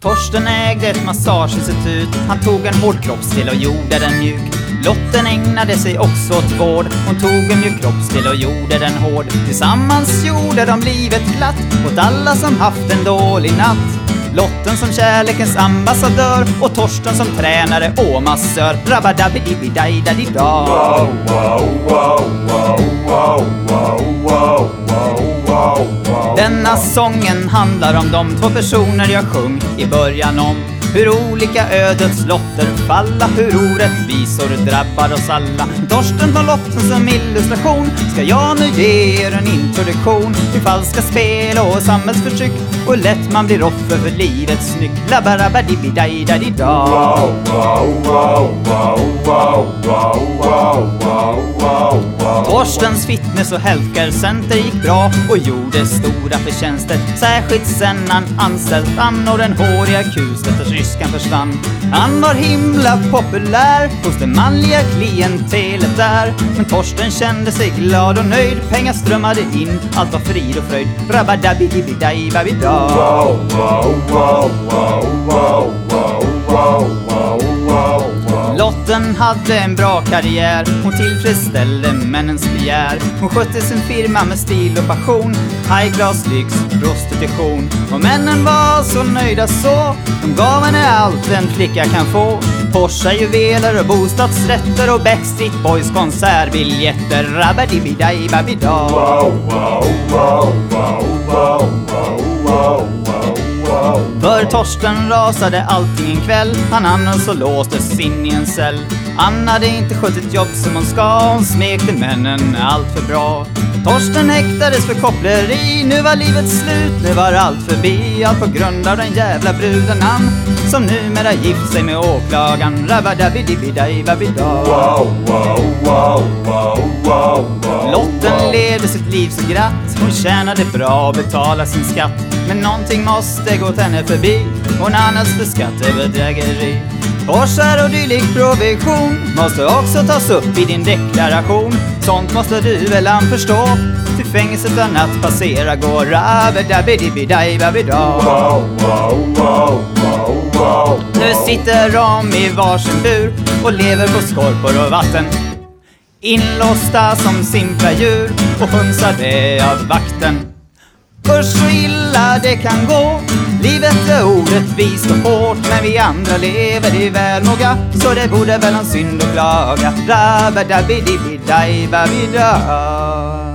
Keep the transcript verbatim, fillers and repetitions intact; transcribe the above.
Torsten ägde ett massageinstitut. Han tog en hård kroppsdel och gjorde den mjuk. Lotten ägnade sig också åt vård. Hon tog en mjuk kroppsdel och gjorde den hård. Tillsammans gjorde de livet glatt åt alla som haft en dålig natt. Lotten som kärlekens ambassadör och Torsten som tränare och massör. Rabba-dabbi-dibbi-daj-da-di-da. Wow, wow, wow, wow, wow, wow, wow, wow, wow. Denna sången handlar om de två personer jag sjung i början om. Hur olika ödets lotter falla, hur orättvisor drabbar oss alla. Torsten har lotten som illustration, ska jag nu ge er en introduktion till falska spel och samhällsförtryck och hur lätt man blir offer för livets nyck. Labba-rabba-dibbi-daj-da-di-da. Wow, wow, wow, wow, wow, wow, wow, wow, wow, wow. Torstens fitness och healthcare center gick bra och gjorde stora förtjänster. Särskilt sen han anställt han och den håriga kustetters ryskan försvann. Han var himla populär hos det manliga klientelet där. Men Torsten kände sig glad och nöjd. Pengar strömmade in, allt var frid och fröjd. Rabba-dabbi-dibbi-daj-ba-bi-da. Wow, wow, wow, wow, wow, wow, wow, wow, wow. Lotten hade en bra karriär. Hon tillfredsställde männens begär. Hon skötte sin firma med stil och passion. High class, lyx, prostitution. Och männen var så nöjda så. De gav henne allt en flicka kan få. Porsche, juveler och bostadsrätter och Backstreet Boys konsertbiljetter. Rabba-dibbi-daj-ba-bi-da. Wow, wow, wow, wow, wow, wow, wow, wow. För Torsten rasade allting en kväll. Han annars så låstes in i en cell. Han hade inte skött ett jobb som hon ska. Hon smekte männen allt för bra. Torsten häktades för koppleri. Nu var livet slut, nu var allt förbi. Allt på grund av den jävla bruden han som numera gift sig med åklagaren. Rabba-dabbi-dibbi-daj-ba-bi-da. Wow, wow, wow, wow, wow, wow. Lotten levde sitt liv så glatt. Hon tjänade bra och betalade sin skatt. Men någonting måste gå henne förbi. Hon annars för skattebedrägeri. Porsar och dylik provision måste också tas upp i din deklaration. Sånt måste du väl an förstå. Till fängelset och natt passera går. Rabba-dabbi-dibbi-daj-ba-bi-da. Wow, wow, wow, wow, wow. Nu sitter de i varsin bur och lever på skorpor och vatten. Inlåsta som simpla djur och hunsade av vakten. För så illa det kan gå. Livet är orättvist och hårt, men vi andra lever i välmåga. Så det borde väl en synd att klaga. Rabba-dabbi-dibbi-daj-ba-bi-da.